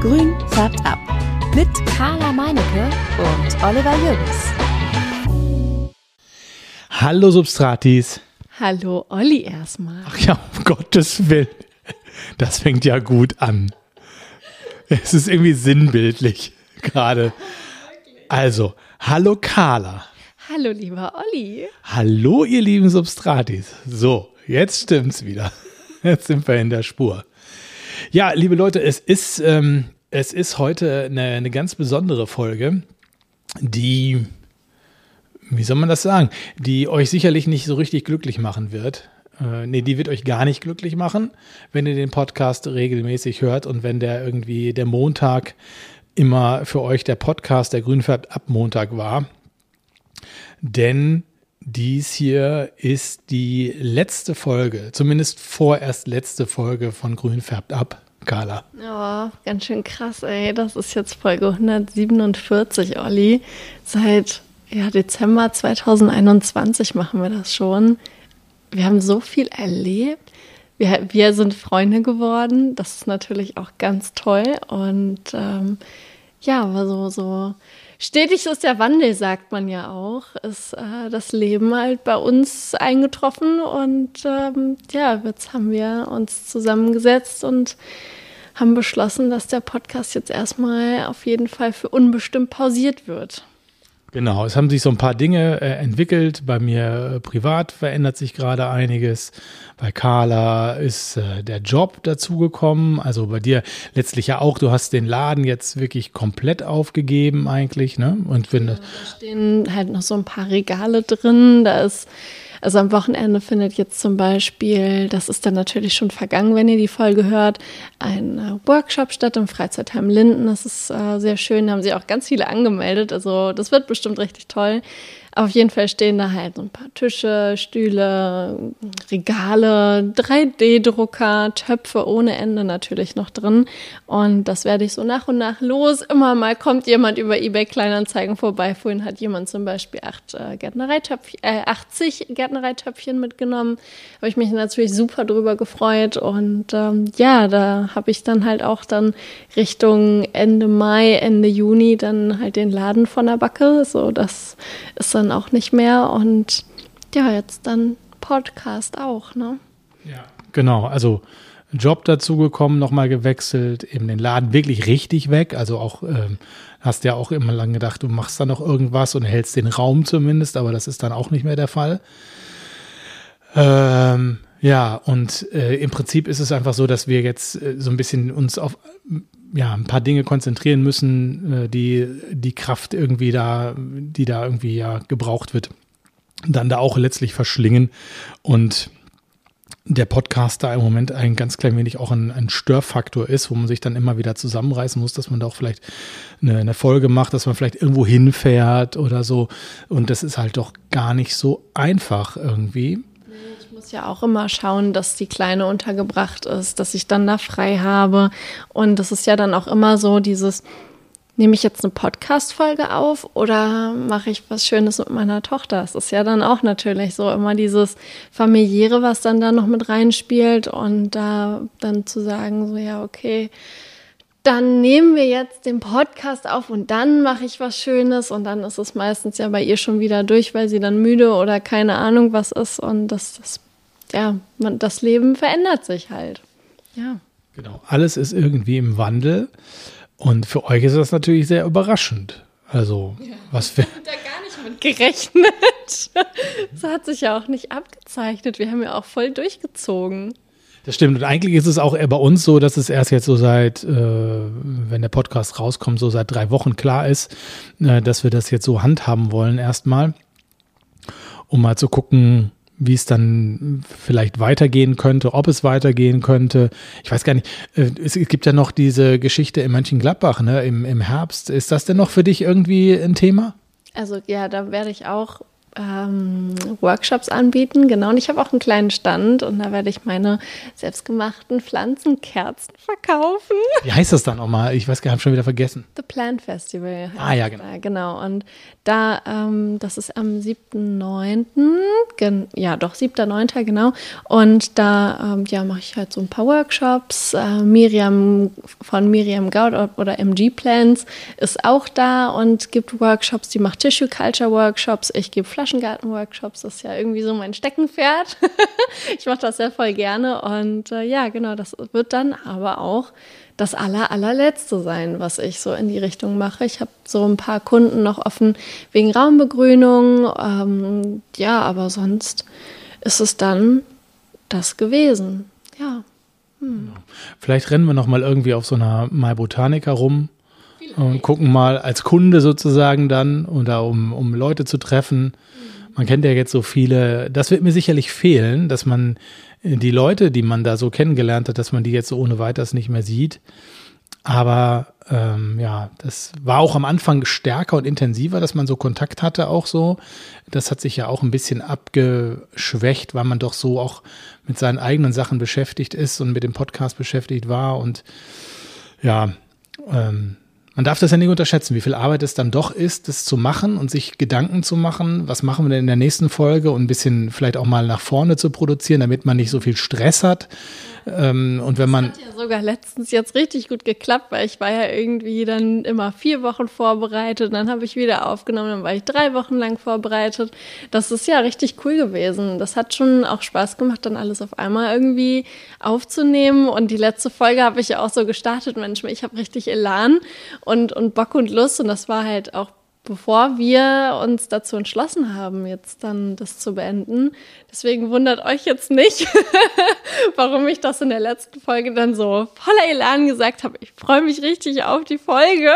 Grün färbt ab. Mit Carla Meinecke und Oliver Jürgens. Hallo Substratis. Hallo Olli erstmal. Ach ja, um Gottes Willen. Das fängt ja gut an. Es ist irgendwie sinnbildlich gerade. Also, hallo Carla. Hallo lieber Olli. Hallo ihr lieben Substratis. So, jetzt stimmt's wieder. Jetzt sind wir in der Spur. Ja, liebe Leute, es ist heute eine ganz besondere Folge, die, wie soll man das sagen, die euch sicherlich nicht so richtig glücklich machen wird. Die wird euch gar nicht glücklich machen, wenn ihr den Podcast regelmäßig hört und wenn der irgendwie der Montag immer für euch der Podcast, der Grün färbt ab Montag war. Denn dies hier ist die letzte Folge, zumindest vorerst letzte Folge von Grün färbt ab, Carla. Oh, ganz schön krass, ey. Das ist jetzt Folge 147, Olli. Seit Dezember 2021 machen wir das schon. Wir haben so viel erlebt. Wir sind Freunde geworden. Das ist natürlich auch ganz toll. Und aber so stetig ist der Wandel, sagt man ja auch. Ist das Leben halt bei uns eingetroffen. Und jetzt haben wir uns zusammengesetzt und haben beschlossen, dass der Podcast jetzt erstmal auf jeden Fall für unbestimmt pausiert wird. Genau, es haben sich so ein paar Dinge entwickelt. Bei mir privat verändert sich gerade einiges. Bei Carla ist der Job dazugekommen. Also bei dir letztlich ja auch. Du hast den Laden jetzt wirklich komplett aufgegeben eigentlich, ne? Und wenn da stehen halt noch so ein paar Regale drin. Also am Wochenende findet jetzt zum Beispiel, das ist dann natürlich schon vergangen, wenn ihr die Folge hört, ein Workshop statt im Freizeitheim Linden. Das ist sehr schön, da haben sich auch ganz viele angemeldet, also das wird bestimmt richtig toll. Auf jeden Fall stehen da halt so ein paar Tische, Stühle, Regale, 3D-Drucker, Töpfe ohne Ende natürlich noch drin. Und das werde ich so nach und nach los. Immer mal kommt jemand über eBay Kleinanzeigen vorbei. Vorhin hat jemand zum Beispiel 80 Gärtnereitöpfchen mitgenommen. Habe ich mich natürlich super drüber gefreut. Und da habe ich dann halt auch dann Richtung Ende Mai, Ende Juni dann halt den Laden von der Backe. So, das ist dann auch nicht mehr und jetzt dann Podcast auch, ne? Ja, genau, also Job dazugekommen, nochmal gewechselt, eben den Laden wirklich richtig weg, also auch, hast ja auch immer lange gedacht, du machst da noch irgendwas und hältst den Raum zumindest, aber das ist dann auch nicht mehr der Fall. Im Prinzip ist es einfach so, dass wir jetzt so ein bisschen uns auf ein paar Dinge konzentrieren müssen, die Kraft irgendwie die da irgendwie gebraucht wird, dann da auch letztlich verschlingen. Und der Podcast da im Moment ein ganz klein wenig auch ein Störfaktor ist, wo man sich dann immer wieder zusammenreißen muss, dass man da auch vielleicht eine Folge macht, dass man vielleicht irgendwo hinfährt oder so. Und das ist halt doch gar nicht so einfach irgendwie. Ich muss ja auch immer schauen, dass die Kleine untergebracht ist, dass ich dann da frei habe. Und das ist ja dann auch immer so dieses, nehme ich jetzt eine Podcast-Folge auf oder mache ich was Schönes mit meiner Tochter? Das ist ja dann auch natürlich so immer dieses Familiäre, was dann da noch mit reinspielt. Und da dann zu sagen, so ja, okay, dann nehmen wir jetzt den Podcast auf und dann mache ich was Schönes und dann ist es meistens ja bei ihr schon wieder durch, weil sie dann müde oder keine Ahnung was ist und das Leben verändert sich halt. Ja. Genau, alles ist irgendwie im Wandel und für euch ist das natürlich sehr überraschend. Also, was wir... Da gar nicht mit gerechnet. Das hat sich ja auch nicht abgezeichnet. Wir haben ja auch voll durchgezogen. Das stimmt. Und eigentlich ist es auch eher bei uns so, dass es erst jetzt so seit, wenn der Podcast rauskommt, so seit 3 Wochen klar ist, dass wir das jetzt so handhaben wollen erstmal, um mal zu gucken, wie es dann vielleicht weitergehen könnte, ob es weitergehen könnte. Ich weiß gar nicht, es gibt ja noch diese Geschichte in Mönchengladbach, ne, im Herbst. Ist das denn noch für dich irgendwie ein Thema? Also ja, da werde ich auch Workshops anbieten, genau. Und ich habe auch einen kleinen Stand und da werde ich meine selbstgemachten Pflanzenkerzen verkaufen. Wie heißt das dann nochmal? Ich weiß gar nicht, habe schon wieder vergessen. The Plant Festival. Ja, genau. Genau. Und da, das ist am 7.9., ja doch, 7.9., genau. Und da mache ich halt so ein paar Workshops. Miriam von Miriam Gaud oder MG Plants ist auch da und gibt Workshops. Die macht Tissue Culture Workshops. Ich gebe Flaschengarten-Workshops. Das ist ja irgendwie so mein Steckenpferd. Ich mache das ja voll gerne. Und ja, genau, das wird dann aber auch das allerletzte sein, was ich so in die Richtung mache. Ich habe so ein paar Kunden noch offen wegen Raumbegrünung. Ja, aber sonst ist es dann das gewesen. Ja. Vielleicht rennen wir noch mal irgendwie auf so einer My Botanica rum und gucken mal als Kunde sozusagen dann oder um Leute zu treffen. Man kennt ja jetzt so viele, das wird mir sicherlich fehlen, dass man die Leute, die man da so kennengelernt hat, dass man die jetzt so ohne weiteres nicht mehr sieht. Aber das war auch am Anfang stärker und intensiver, dass man so Kontakt hatte auch so. Das hat sich ja auch ein bisschen abgeschwächt, weil man doch so auch mit seinen eigenen Sachen beschäftigt ist und mit dem Podcast beschäftigt war. Und ja, man darf das ja nicht unterschätzen, wie viel Arbeit es dann doch ist, das zu machen und sich Gedanken zu machen, was machen wir denn in der nächsten Folge und ein bisschen vielleicht auch mal nach vorne zu produzieren, damit man nicht so viel Stress hat. Und wenn man. Das hat ja sogar letztens jetzt richtig gut geklappt, weil ich war ja irgendwie dann immer 4 Wochen vorbereitet, dann habe ich wieder aufgenommen, dann war ich 3 Wochen lang vorbereitet. Das ist ja richtig cool gewesen. Das hat schon auch Spaß gemacht, dann alles auf einmal irgendwie aufzunehmen. Und die letzte Folge habe ich ja auch so gestartet, Mensch, ich habe richtig Elan und Bock und Lust. Und das war halt auch bevor wir uns dazu entschlossen haben, jetzt dann das zu beenden. Deswegen wundert euch jetzt nicht, warum ich das in der letzten Folge dann so voller Elan gesagt habe. Ich freue mich richtig auf die Folge.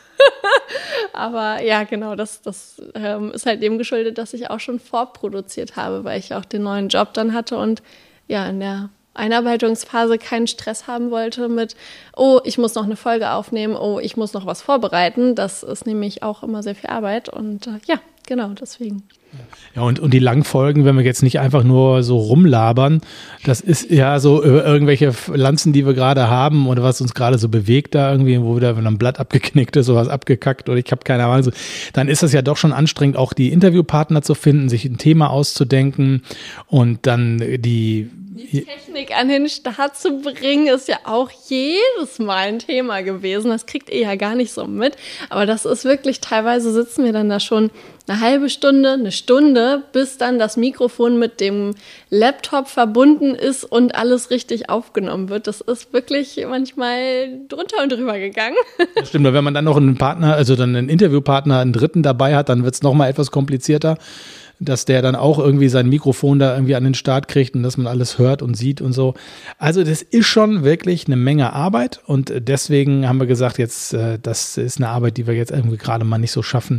Aber ja, genau, das ist halt dem geschuldet, dass ich auch schon vorproduziert habe, weil ich auch den neuen Job dann hatte und ja, in der Einarbeitungsphase keinen Stress haben wollte mit, oh, ich muss noch eine Folge aufnehmen, oh, ich muss noch was vorbereiten. Das ist nämlich auch immer sehr viel Arbeit und ja, genau, deswegen. Ja, und die Langfolgen, wenn wir jetzt nicht einfach nur so rumlabern, das ist ja so über irgendwelche Pflanzen, die wir gerade haben oder was uns gerade so bewegt da irgendwie, wo wieder ein Blatt abgeknickt ist, sowas abgekackt oder ich habe keine Ahnung, dann ist das ja doch schon anstrengend, auch die Interviewpartner zu finden, sich ein Thema auszudenken und dann die Technik an den Start zu bringen, ist ja auch jedes Mal ein Thema gewesen. Das kriegt ihr ja gar nicht so mit. Aber das ist wirklich, teilweise sitzen wir dann da schon eine halbe Stunde, eine Stunde, bis dann das Mikrofon mit dem Laptop verbunden ist und alles richtig aufgenommen wird. Das ist wirklich manchmal drunter und drüber gegangen. Das stimmt, wenn man dann noch einen Partner, also dann einen Interviewpartner, einen Dritten dabei hat, dann wird es nochmal etwas komplizierter, dass der dann auch irgendwie sein Mikrofon da irgendwie an den Start kriegt und dass man alles hört und sieht und so. Also das ist schon wirklich eine Menge Arbeit und deswegen haben wir gesagt, jetzt das ist eine Arbeit, die wir jetzt irgendwie gerade mal nicht so schaffen.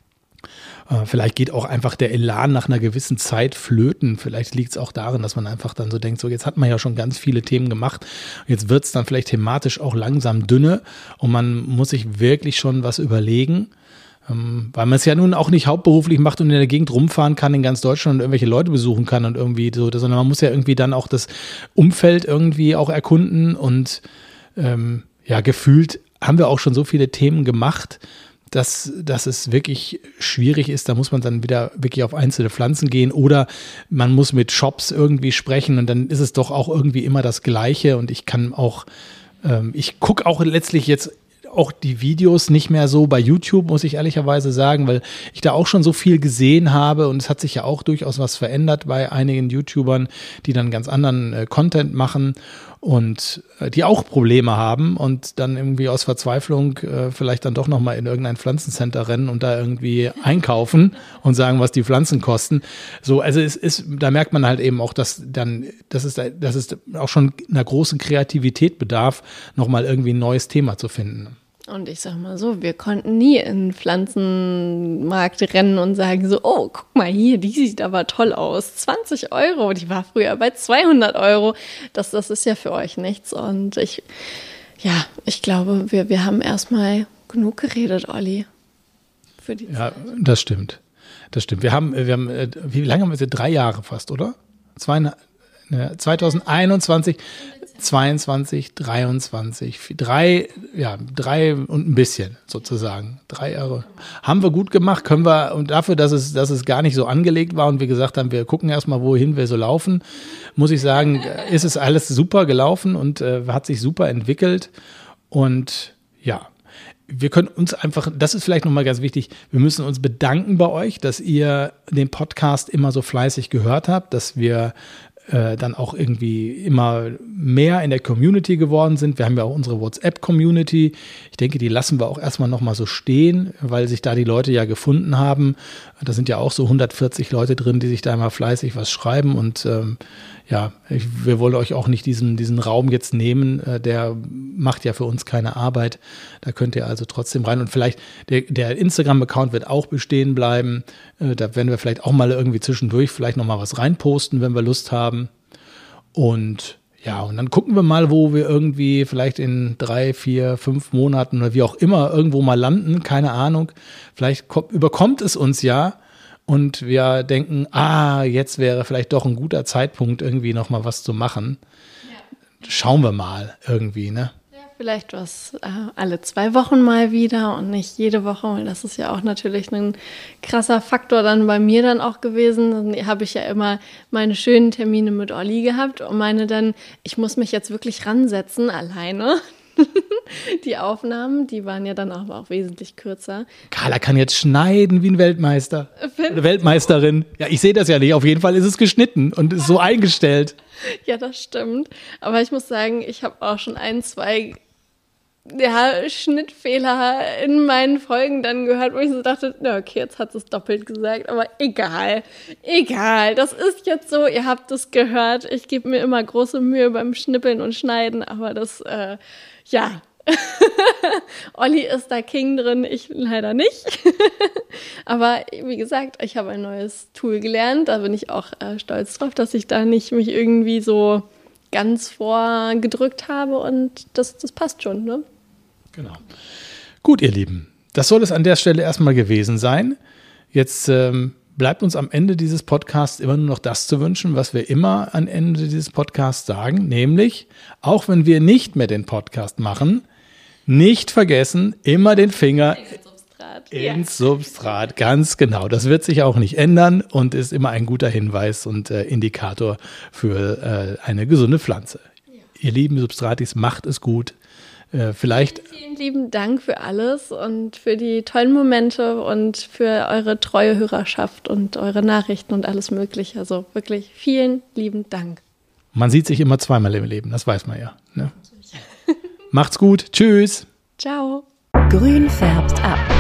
Vielleicht geht auch einfach der Elan nach einer gewissen Zeit flöten. Vielleicht liegt es auch darin, dass man einfach dann so denkt, so jetzt hat man ja schon ganz viele Themen gemacht. Jetzt wird es dann vielleicht thematisch auch langsam dünne und man muss sich wirklich schon was überlegen. Weil man es ja nun auch nicht hauptberuflich macht und in der Gegend rumfahren kann in ganz Deutschland und irgendwelche Leute besuchen kann und irgendwie so, sondern man muss ja irgendwie dann auch das Umfeld irgendwie auch erkunden und ja, gefühlt haben wir auch schon so viele Themen gemacht, dass es wirklich schwierig ist. Da muss man dann wieder wirklich auf einzelne Pflanzen gehen oder man muss mit Shops irgendwie sprechen und dann ist es doch auch irgendwie immer das Gleiche und ich kann auch, ich gucke auch letztlich jetzt auch die Videos nicht mehr so bei YouTube, muss ich ehrlicherweise sagen, weil ich da auch schon so viel gesehen habe und es hat sich ja auch durchaus was verändert bei einigen YouTubern, die dann ganz anderen Content machen und die auch Probleme haben und dann irgendwie aus Verzweiflung vielleicht dann doch nochmal in irgendein Pflanzencenter rennen und da irgendwie einkaufen und sagen, was die Pflanzen kosten. So, also da merkt man halt eben auch, dass es auch schon einer großen Kreativität bedarf, nochmal irgendwie ein neues Thema zu finden. Und ich sag mal so, wir konnten nie in den Pflanzenmarkt rennen und sagen so, oh, guck mal hier, die sieht aber toll aus. 20 €, die war früher bei 200 €. Das ist ja für euch nichts. Und ich glaube, wir haben erstmal genug geredet, Olli. Für die ja, Zeit. Das stimmt. Das stimmt. Wir haben, wie lange haben wir sie? 3 Jahre fast, oder? 2021, 22, 23, 3 und ein bisschen sozusagen. 3 Jahre. Haben wir gut gemacht, können wir, und dafür, dass es gar nicht so angelegt war und wir gesagt haben, wir gucken erstmal, wohin wir so laufen, muss ich sagen, ist es alles super gelaufen und hat sich super entwickelt. Und ja, wir können uns einfach, das ist vielleicht nochmal ganz wichtig, wir müssen uns bedanken bei euch, dass ihr den Podcast immer so fleißig gehört habt, dass wir dann auch irgendwie immer mehr in der Community geworden sind. Wir haben ja auch unsere WhatsApp-Community. Ich denke, die lassen wir auch erstmal nochmal so stehen, weil sich da die Leute ja gefunden haben. Da sind ja auch so 140 Leute drin, die sich da immer fleißig was schreiben und wir wollen euch auch nicht diesen Raum jetzt nehmen, der macht ja für uns keine Arbeit. Da könnt ihr also trotzdem rein und vielleicht der Instagram-Account wird auch bestehen bleiben. Da werden wir vielleicht auch mal irgendwie zwischendurch vielleicht nochmal was reinposten, wenn wir Lust haben. Und ja, und dann gucken wir mal, wo wir irgendwie vielleicht in 3, 4, 5 Monaten oder wie auch immer irgendwo mal landen. Keine Ahnung. Vielleicht überkommt es uns ja. Und wir denken, jetzt wäre vielleicht doch ein guter Zeitpunkt, irgendwie nochmal was zu machen. Ja. Schauen wir mal irgendwie, ne? Ja, vielleicht was alle 2 Wochen mal wieder und nicht jede Woche. Und das ist ja auch natürlich ein krasser Faktor dann bei mir dann auch gewesen. Dann habe ich ja immer meine schönen Termine mit Olli gehabt und meine dann, ich muss mich jetzt wirklich ransetzen alleine. Die Aufnahmen, die waren ja dann auch wesentlich kürzer. Carla kann jetzt schneiden wie ein Weltmeister. Eine Weltmeisterin. Ja, ich sehe das ja nicht. Auf jeden Fall ist es geschnitten und ist so eingestellt. Ja, das stimmt. Aber ich muss sagen, ich habe auch schon 1, 2 Schnittfehler in meinen Folgen dann gehört, wo ich so dachte, na okay, jetzt hat es doppelt gesagt, aber egal, das ist jetzt so, ihr habt es gehört, ich gebe mir immer große Mühe beim Schnippeln und Schneiden, aber das, Olli ist da King drin, ich leider nicht. Aber wie gesagt, ich habe ein neues Tool gelernt, da bin ich auch stolz drauf, dass ich da nicht mich irgendwie so ganz vorgedrückt habe und das passt schon, ne? Genau. Gut, ihr Lieben, das soll es an der Stelle erstmal gewesen sein. Jetzt bleibt uns am Ende dieses Podcasts immer nur noch das zu wünschen, was wir immer am Ende dieses Podcasts sagen, nämlich, auch wenn wir nicht mehr den Podcast machen, nicht vergessen, immer den Finger ins Substrat, ganz genau. Das wird sich auch nicht ändern und ist immer ein guter Hinweis und Indikator für eine gesunde Pflanze. Ja. Ihr lieben Substratis, macht es gut. Vielen lieben Dank für alles und für die tollen Momente und für eure treue Hörerschaft und eure Nachrichten und alles Mögliche. Also wirklich vielen lieben Dank. Man sieht sich immer zweimal im Leben, das weiß man ja. Ne? Macht's gut, tschüss. Ciao. Grün färbt ab.